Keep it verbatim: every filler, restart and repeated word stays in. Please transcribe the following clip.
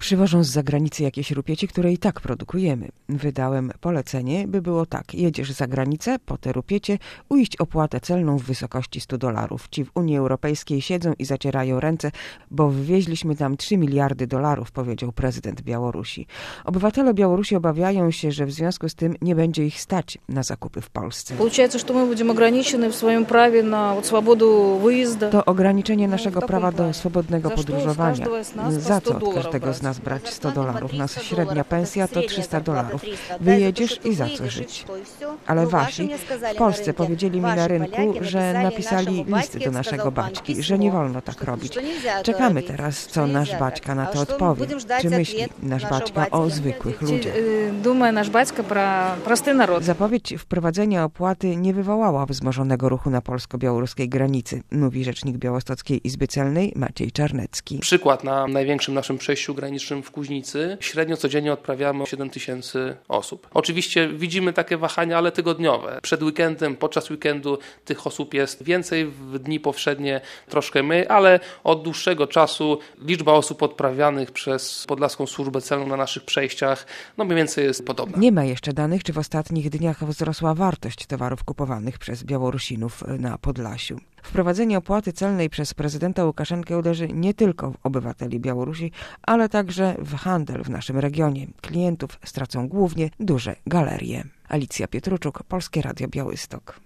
przywożą z zagranicy jakieś rupiecie, które i tak produkujemy. Wydałem polecenie, by było tak. Jedziesz za granicę, po te rupiecie, ujść opłatę celną w wysokości stu dolarów. Ci w Unii Europejskiej siedzą i zacierają ręce, bo wywieźliśmy tam trzy miliardy dolarów, powiedział prezydent Białorusi. Obywatele Białorusi obawiają się, że w związku z tym nie będzie ich stać na zakupy w Polsce. Получается, что мы будем ограничены в своем праве на вот свободу wyjazdu. To ograniczenie naszego prawa do swobodnego podróżowania. Za co od każdego z nas brać sto dolarów? Nas średnia pensja to trzysta dolarów. Wyjedziesz i za co żyć? Ale wasi w Polsce powiedzieli mi na rynku, że napisali listy do naszego baćki, że nie wolno tak robić. Czekamy teraz, co nasz baćka na to odpowie. Czy myśli nasz baćka o zwykłych ludziach? Думає наш батько про простий народ. Zapowiedź wprowadzenia opłaty nie wywołała wzmożonego ruchu na polsko-białoruskiej granicy, mówi rzecznik Białostockiej Izby Celnej Maciej Czarnecki. Przykład na największym naszym przejściu granicznym w Kuźnicy. Średnio codziennie odprawiamy siedem tysięcy osób. Oczywiście widzimy takie wahania, ale tygodniowe. Przed weekendem, podczas weekendu tych osób jest więcej, w dni powszednie troszkę mniej, ale od dłuższego czasu liczba osób odprawianych przez Podlaską Służbę Celną na naszych przejściach no mniej więcej jest podobna. Nie ma jeszcze danych, czy w ostatnich dniach wzrosła wartość towarów kupowanych przez Białorusinów na Podlasiu. Wprowadzenie opłaty celnej przez prezydenta Łukaszenkę uderzy nie tylko w obywateli Białorusi, ale także w handel w naszym regionie. Klientów stracą głównie duże galerie. Alicja Pietruczuk, Polskie Radio Białystok.